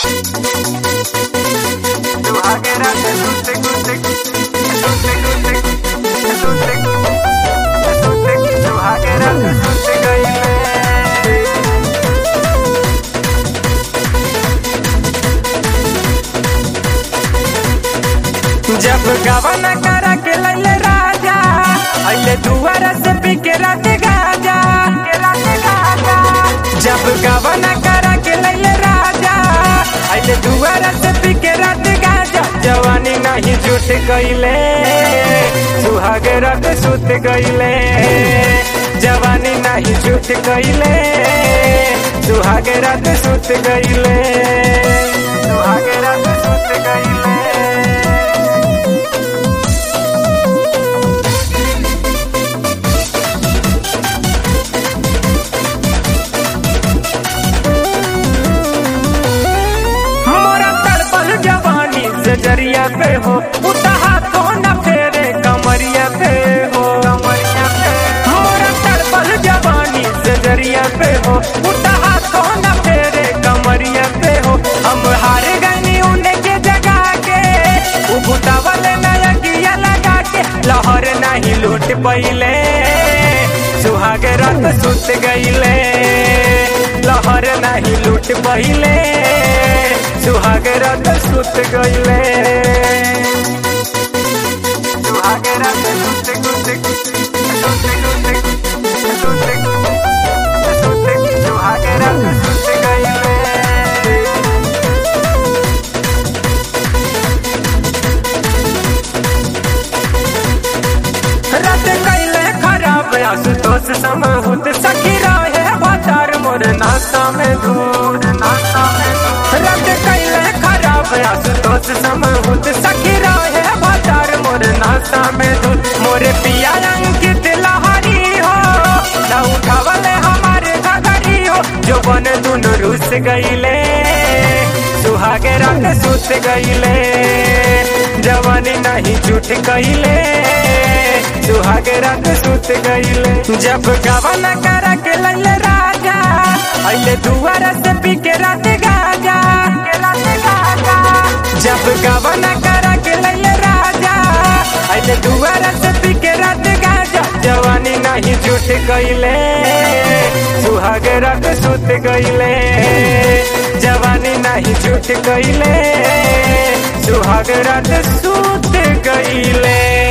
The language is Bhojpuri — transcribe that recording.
जब गवन करा के लैले राजा अइले दुआरा से पी के रात गाजा। जब गवन करा के लैले राजा अइले दुआरा से पी के रात गाजा। जवानी नहीं झूठ गइले सुहाग रात सुत गइले। जवानी नहीं झूठ गइले सुहाग रात सुत गइले। सुहाग रात सुत गइले। जरिया पे हो उठा तो न फेरे कमरिया पे हो। मोरा तड़पल जवानी से जरिया पे हो उठा तो न फेरे कमरिया पे हो। हम हार गई उन्हें के जगा के उगुटावल नया किया लगा के। लहर नहीं लूट पइले सुहाग रात सुत गइले। लहर नहीं लूट पइले सुहाग रात सुत गइले। सुहाग रात सुत सुहाग रात सुत गइले। रात गइले खराब आशुतोष समहुत सखी रहे बाजार मोर नासा में धूर। रात गइले खराब आशुतोष समहुत सखी रहे बाजार मोर नासा में धूर। मोरे पिया अंकित लहरी हो न उठावले हमारे घगरी हो। जो बन दुनु रुस गइले सुहाग रात सुत गइले। जवानी नहीं झूठ गइले सुहाग रात सुत गइले। जब गवन करा के लैले राजा अइले दुआरा से पी के रात गाजा। जब गवन करा के लैले राजा अइले दुआरा से पी के रात गाजा। जवानी नहीं झूठ गइले सुहाग रात सुत गइले। जवानी नहीं झूठ गइले सुहाग रात सुत गइले।